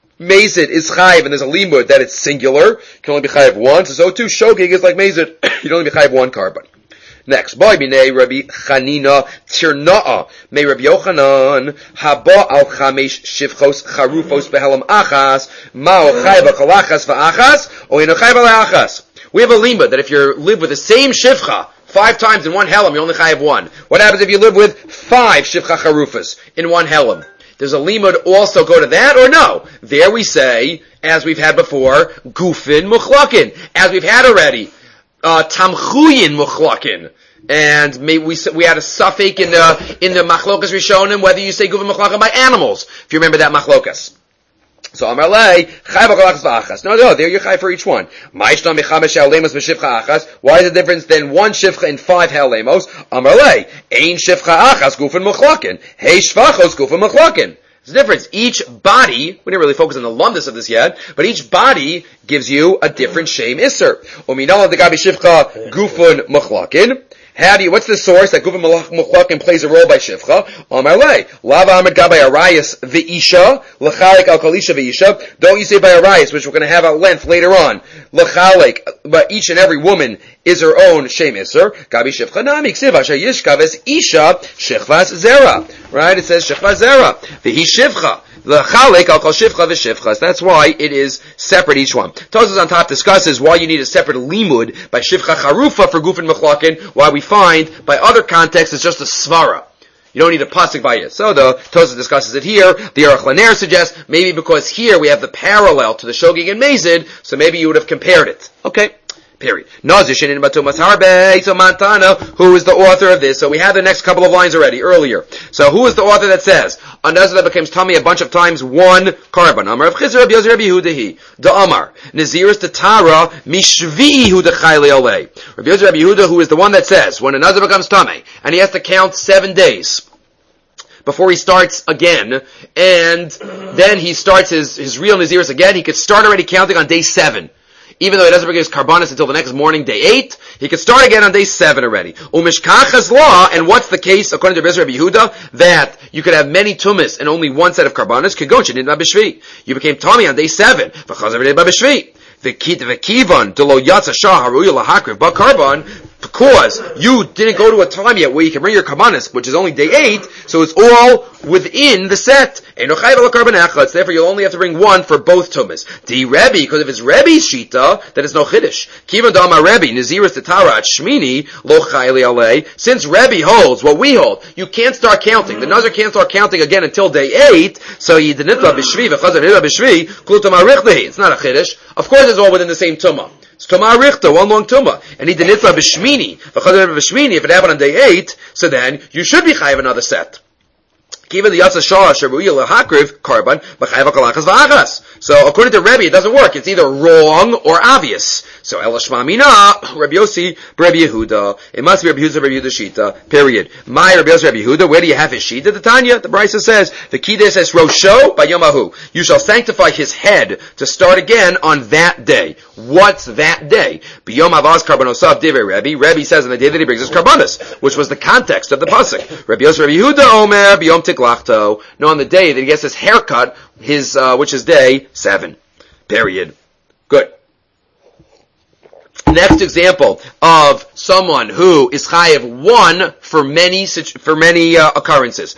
is chayiv, and there's a limud that it's singular. You can only be chayiv 1. So too shogeg is like mezid. You can only be chayiv 1 karban. Next, boy binei Rabbi Chanina Tirna'a may Rabbi Yochanan haba al chamesh shivchos charufos behelam achas ma'o chayiv kalachas va'achas o ino chayiv alachas. We have a limud that if you live with the same shivcha 5 times in 1 helam, you only chayiv 1. What happens if you live with 5 shivcha charufas in 1 helam? Does a limud also go to that or no? There we say, as we've had before, gufin muchlakin. As we've had already, tamchuyin muchlakin. And we had a suffix in the machlokas rishonim whether you say gufin muchlakin by animals. If you remember that machlokas. So Amar Lei, Chai B'Chalachas V'Achas. No, there you're Chai for each one. Ma'ishtam B'Chamesh Ha'olemos B'Shivcha Achas. Why is the difference then 1 Shivcha in 5 Ha'olemos? Amar Lei, Ein Shivcha Achas Gufin Muchlakin. Hey Shvachos Gufin Muchlakin. There's a difference. Each body, we didn't really focus on the lumdus of this yet, but each body gives you a different Shem Isser. Uminala D'Gabi Shivcha Gufin Muchlakin. What's the source that Gufin Muchlakin plays a role by Shivcha? Amar Lei, Lava Amad Gabay Arayas V'Isha, L'chalik Al Kalisha V'Isha. Don't you say by Arayas, which we're going to have at length later on. L'chalik, but each and every woman is her own Shem Isser. Gabi Shivcha Nami, Ksiv Asha Yishkaves Isha, Shechvas Zera. Right? It says Shechvas Zera. V'Hi Shivcha. L'chalik al kol shivcha v'shivchas. That's why it is separate each one. Tosfos on top discusses why you need a separate limud by shivcha charufa for gufin mechlakin, why we find by other contexts it's just a svara. You don't need a pasuk by it. So the Tosfos discusses it here. The Aruch Laner suggests maybe because here we have the parallel to the shogeg and mezid, so maybe you would have compared it. Okay. Period. Nazir in Batumas Harbe. So Montana, who is the author of this? So we have the next couple of lines already, earlier. So who is the author that says, a Nazir that becomes tummy a bunch of times 1 karban? Amar of Chizr Rabbi Yozer Rabbi Yehudahi. The Amar. Naziris the Tara, Mishvi Hu the Chayli Alei. Rabbi Yozer Rabbi Yehuda, who is the one that says, when a Nazir becomes tummy, and he has to count 7 days before he starts again, and then he starts his real Naziris again, he could start already counting on day 7. Even though he doesn't bring his karbanis until the next morning, day 8, he can start again on day 7 already. Umishkachas law, and what's the case, according to Rabbi Yehuda, that you could have many tumas and only 1 set of karbanis? You became Tommy on day 7. V'kivan delo yatsa shah haruya lahakriv ba karban, because you didn't go to a time yet where you can bring your karbanis, which is only day 8, so it's all within the set. Therefore, you'll only have to bring one for both tumas. The Rebbe, because if it's Rebbe's shita, then it's no chiddush. Kivan dama Rebbe naziris tetara at shmini lo chayli alei. Since Rebbe holds what we hold, you can't start counting. The nazir can't start counting again until day 8. So yidnitla b'shvi v'chazar nitla b'shvi klutam arichlehi. It's not a chiddush. Of course, it's all within the same tumah. It's tumah arichta, one long tumah, and he denitla b'shmini v'chazar b'shmini. If it happened on day 8, so then you should be chayav another set. Even the Yatsa Shah Sharuya Lahakriv Karban B'chayva Kalachas V'achas. So according to Rebbe, it doesn't work. It's either wrong or obvious. So El Shma Mina Rabbi Yossi Rabbi Yehuda. It must be Rabbi Yehuda Shita. Period. My Rabbi Yossi Rabbi Yehuda. Where do you have his Shita? The Tanya. The Brisa says the Kiddush says Rosho Bayomahu. You shall sanctify his head to start again on that day. What's that day? B'yom Avaz Karbonosav Divrei Rebbe. Rebbe says on the day that he brings his Karbonos, which was the context of the pasuk. Rabbi Yossi Rabbi Yehuda Omer B'yom Tiklachto. No, on the day that he gets his haircut, which is day 7. Period. Good. Next example of someone who is chayev one for many occurrences.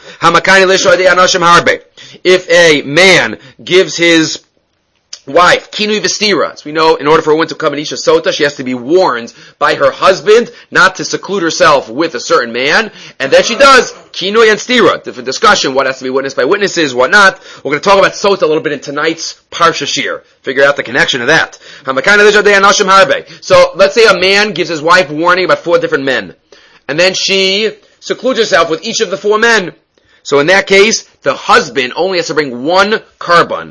If a man gives his wife kinui v'stira, so we know in order for a woman to become an isha sota, she has to be warned by her husband not to seclude herself with a certain man, and then she does kinui and stira. Different discussion, what has to be witnessed by witnesses, what not. We're going to talk about sota a little bit in tonight's parsha shir. Figure out the connection of that. So let's say a man gives his wife warning about 4 different men, and then she secludes herself with each of the 4 men. So in that case, the husband only has to bring one karban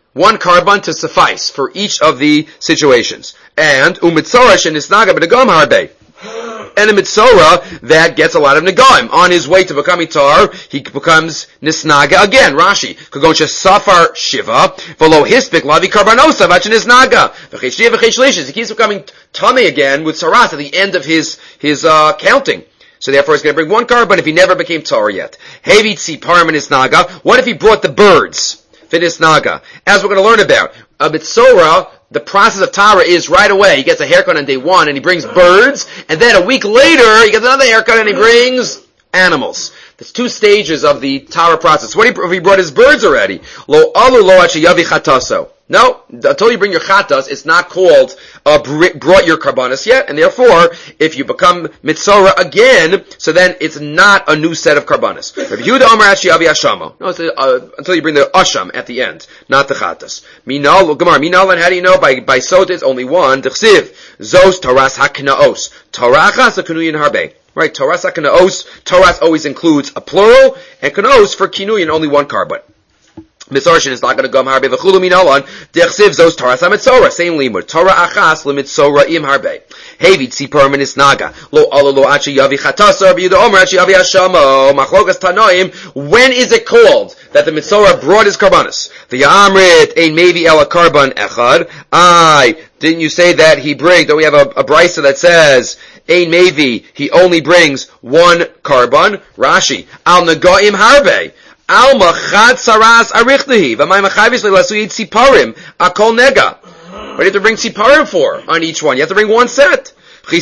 to suffice for each of the situations. And umitzora shenisnaga b'negam harbe. And a mitzora that gets a lot of negaim. On his way to becoming tar, he becomes nisnaga again. Rashi, kagon shesafar shiva, v'lo hispik lavi karbanosa v'ach nisnaga. V'chei shlish, he keeps becoming tummy again with saras at the end of his counting. So therefore he's going to bring one karban if he never became tar yet. Hevi tziparim nisnaga. What if he brought the birds? Naga. As we're going to learn about, a mitzora, the process of Tara is right away. He gets a haircut on day 1 and he brings birds, and then a week later he gets another haircut and he brings animals. There's 2 stages of the Tara process. What if he brought his birds already? Lo alu lo yavi chataso. No, until you bring your chatas, it's not called brought your karbanis yet, and therefore, if you become mitzora again, so then it's not a new set of karbanis. Rabbi Yehuda Omer Ashi Avi Ashamo. No, until you bring the asham at the end, not the chatas. Minal, and how do you know? By sota, it's only one. D'chsiv, zos taras haknaos. Tarachas a kinuyin harbe. Right, taras haknaos, taras always includes a plural, and knaos for kinuyin only one karban. Mitzorshin is not going to go harbe v'chulu minalan. Dechsiv zos taras hamitzora. Same limud. Torah achas lemitzora im harbe. Hevi tzipor minis naga. Lo alo lo achi yavi chatasa. Rabbi Yehuda Omer achi yavi hashamo. Machlokas tanoim. When is it called that the mitzora brought his karbanis? The amrit ein mevi ela karban echad. Didn't you say that he brings? Don't we have a brisa that says ein mevi? He only brings one karban. Rashi al nagaim harbe. Alma chad saras arichlehi v'may machavis le'lasuyid siparim akol nega. What do you have to bring siparim for on each one? You have to bring one set.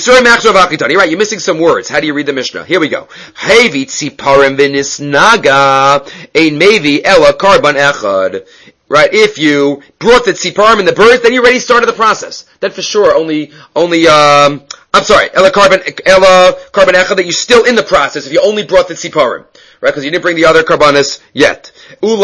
Right, you're missing some words. How do you read the Mishnah? Here we go. Hevi siparim v'nisnaga ein mevi ela karban echad. Right, if you brought the tziparim and the birds, then you already started the process. Then for sure, ela karban echad, that you're still in the process if you only brought the tziparim. Right, because you didn't bring the other karbanis yet.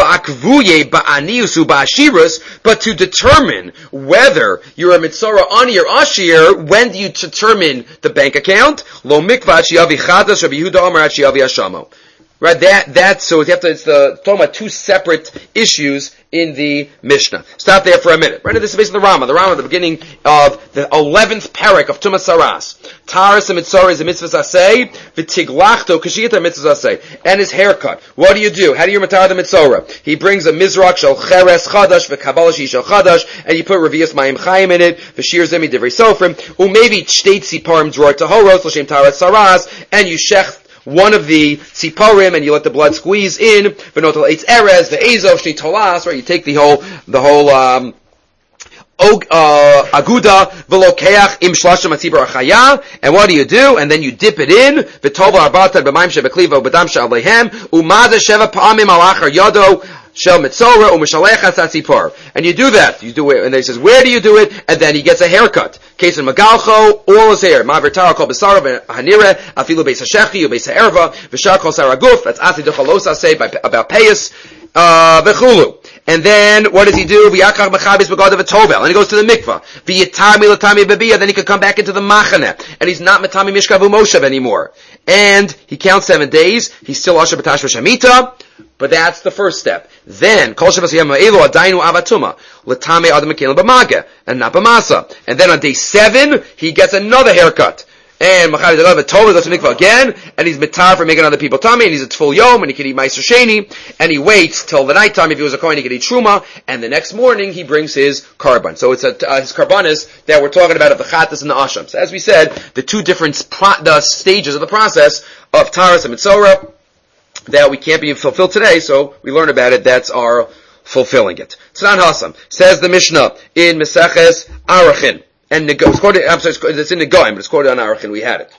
But to determine whether you're a mitzora ani or ashir, when do you determine the bank account? Lo mikvat shiavi chadas Rabbi Yehuda Omer shiavi hashamo. Right, so it's talking about 2 separate issues in the Mishnah. Stop there for a minute. Right, this is basically the Rama at the beginning of the 11th parak of Tumas Saras. Taras and Mitzora is a mitzvah asay, v'tiglachto kashiyata mitzvah asay. And his haircut. What do you do? How do you matar the Mitzora? He brings a mizrak shel cheres chadash, v'kabala shel chadash, and you put revius mayim chayim in it, v'shir zemi divrei sofrim, u'maybe shteit siparim dror tahoros, l'shem taras saras, and you shech one of the tziparim and you let the blood squeeze in. V'notel eitz erez, v'ezov shni tolas, right? You take the whole aguda v'lokeach im shlashim atzibur achaya. And what do? And then you dip it in v'tova arbatan b'mayim shebekliva b'dam she'aleihem umaza sheva pa'amim al achar yado shel mitzora u'mishalecha tzatzipor. And you do that. You do it, and then he says, where do you do it? And then he gets a haircut. Case in magalcho, all his hair. Ma'aver tara kol b'sara v'hanire afilu beis hashechi u'beis ha'erva v'shar kol saraguf. That's ati d'chalosa say about payas v'chulu. And then, what does he do? V'yakach b'chabis b'gadav v'tovel. And he goes to the mikvah. V'yitami l'tami b'biyah. Then he can come back into the machane. And he's not metami mishkav u'moshev anymore. And he counts 7 days. He's still asher b'tash v'shamita. But that's the first step. Then, kol shavasiyam ha'elu adainu avatuma. L'tami adam mekilin b'mageh. And not b'masa. And then on day 7, he gets another haircut. And Machari Delav Tova goes to mikvah again, and he's mitar for making other people tummy, and he's at full yom, and he can eat Meiser Sheni, and he waits till the nighttime. If he was a kohen, he could eat truma, and the next morning he brings his karban. So it's his karbanis that we're talking about of the chatas and the asham. So as we said, the two different the stages of the process of taras and mitzora that we can't be fulfilled today. So we learn about it. That's our fulfilling it. Tznan Hassam says the Mishnah in Meseches Arachin. And it's quoted, it's in the Goyim, but it's quoted on Arachin, we had it.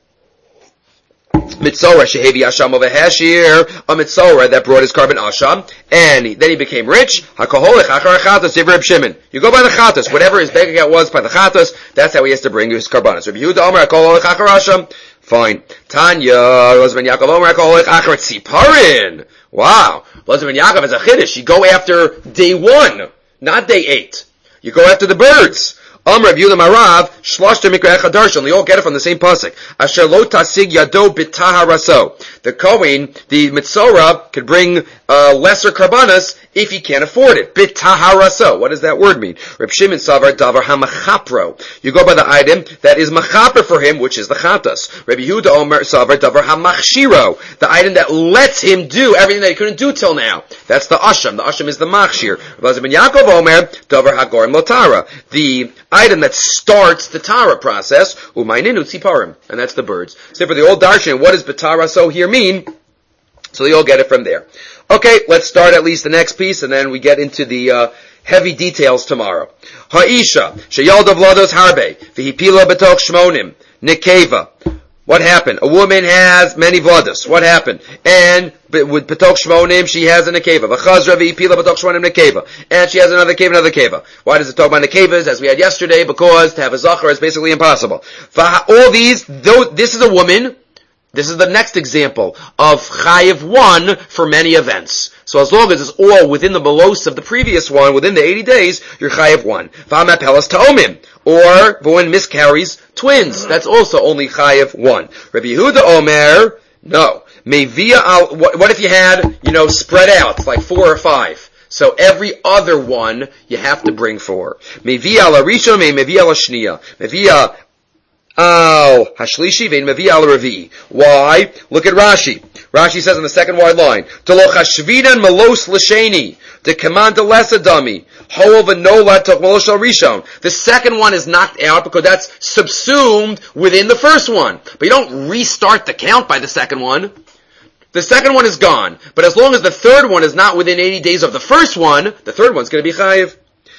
Mitzora shehevi asham over hashir, a mitzora that brought his carbon asham, and then he became rich. Hakoholich achar chatas Reb Shimon. You go by the chatas, whatever his bank account was by the chatas, that's how he has to bring his karbanos. Rabbi Yehuda Omer hakoholich achar asham. Fine. Tanya, Rozman Yaakov Omer hakoholich achar tziparin. Wow. Rozman Yaakov is a chiddush. You go after day 1, not day 8. You go after the birds. Amr Yehuda Marav Shlashter Mikra Echad Darshan. They all get it from the same pasuk. Asher lo tasig yado b'taharaso. The kohen, the mitzora, could bring lesser karbanas if he can't afford it. B'taharaso. What does that word mean? Reb Shimon Savar Davar HaMachapro. You go by the item that is machaper for him, which is the chatas. Reb Yehuda Omer Savar Davar HaMachshiro. The item that lets him do everything that he couldn't do till now. That's the asham. The asham is the machshir. Rav ben Yaakov Omer Davar HaGorim Lotara. The item that starts the Tara process, umayninu tziparim, and that's the birds. So for the old darshan, what does betara so here mean? So they all get it from there. Okay, let's start at least the next piece, and then we get into the heavy details tomorrow. Ha'isha sheyalda vlados harbe v'hipila betoch shmonim nekeva. What happened? A woman has many vladas. What happened? And with B'tok Shmonim, she has a nekeva. V'chazra v'ipila B'tok Shmonim nekeva. And she has another keva. Why does it talk about nekevas, as we had yesterday? Because to have a zachar is basically impossible. All these, this is a woman. This is the next example of chayiv 1 for many events. So as long as it's all within the belos of the previous one, within the 80 days, you're chayiv 1. V'amap helas ta'omim. Or, when miscarries, twins. That's also only chayiv 1. Rabbi Yehuda Omer, no. What if you had, spread out, like 4 or 5? So every other one, you have to bring 4. Mevi ala rishon, mevi ala shniya. Mevi al hashlishi, vein mevi al revi. Why? Look at Rashi. Rashi says in the second wide line, Tolo chashvidan melos l'sheni. The command to less dummy. The second one is knocked out because that's subsumed within the first one. But you don't restart the count by the second one. The second one is gone. But as long as the third one is not within 80 days of the first one, the third one's going to be chayiv.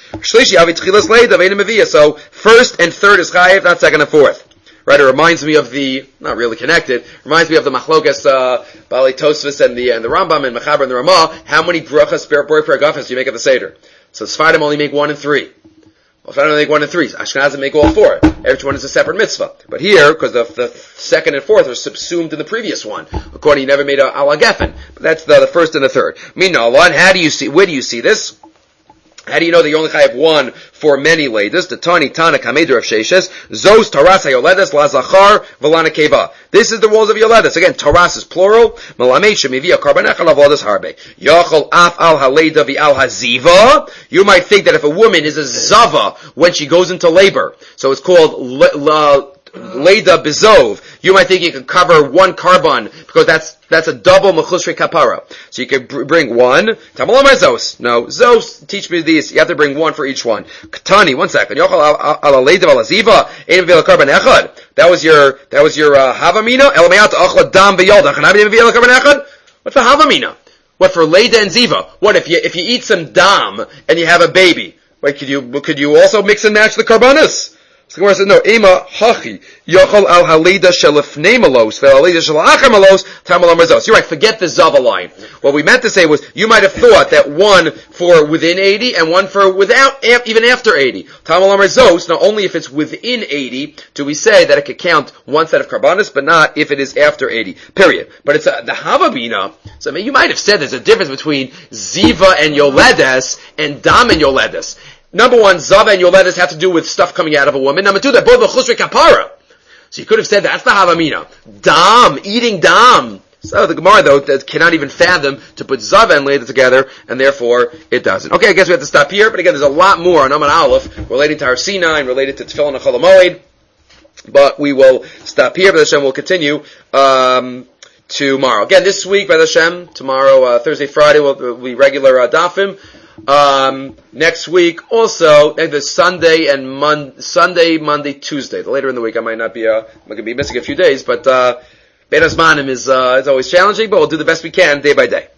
So first and third is chayiv, not second and fourth. Right, it reminds me of not really connected, reminds me of the Machlokas, Bali Tosfos and the Rambam and Mechaber and the Ramah. How many brachas, bor paragafas do you make at the Seder? So Sfardim only make 1 and 3. Well, Sfardim only make 1 and 3. Ashkenazim make all 4. Every one is a separate mitzvah. But here, because the second and fourth are subsumed in the previous one, according, you never made a ala gefen. But that's the first and the third. Minallah, and where do you see this? How do you know that you only have 1 for many ladies? The Tani Tana Kameder of Sheshes. Zos Taras HaYoledes La Zachar V'Lana Keva. This is the walls of Yoledes. Again, Taras is plural. Melamed Shemivia Karbanecha Lavodas Harbe. Yachol Af Al Haleda V'Al Haziva. You might think that if a woman is a Zava when she goes into labor, so it's called Leda Bizov, you might think you could cover 1 karban because that's a double mechusri kapara. So you could bring 1. Tamalama Zos. No, Zos, teach me these. You have to bring 1 for each one. Katani, 1 second. Yochal ala Leda Valaziva, Ein Vila Karban Echad. That was your Havamina. Elamayat Achla Dam V'Yolda. Chanavim Vila Karban Echad. What's for Havamina? What for Leda and Ziva? What if you eat some dam and you have a baby? Wait, could you also mix and match the karbanis? So the Gemara says, no, Ema hachi yachol al halida shelifnei malos ve'halida shelachar malos tamalam razos. You're right. Forget the zava line. What we meant to say was you might have thought that one for within 80 and one for without even after 80. Tamalam razos. Now, only if it's within 80 do we say that it could count one set of karbanis, but not if it is after 80. Period. But it's the havabina. So I mean, you might have said there's a difference between ziva and yoledes and dam and yoledes. Number one, Zava and Yoledes have to do with stuff coming out of a woman. Number two, they're both Chusri Kapara. So you could have said that's the Havamina. Dam, eating Dam. So the Gemara, though, cannot even fathom to put Zava and Leda together, and therefore it doesn't. Okay, I guess we have to stop here, but again, there's a lot more on Amar Aleph related to Har Sinai and related to Tefillin and Chol HaMoed, but we will stop here. B'ez Hashem, we'll continue tomorrow. Again, this week, B'ez Hashem, tomorrow, Thursday, Friday, will be regular dafim. Next week also the Sunday and Monday, Tuesday. Later in the week I might not be I'm going to be missing a few days, but Ben Azmanim is always challenging, but we'll do the best we can day by day.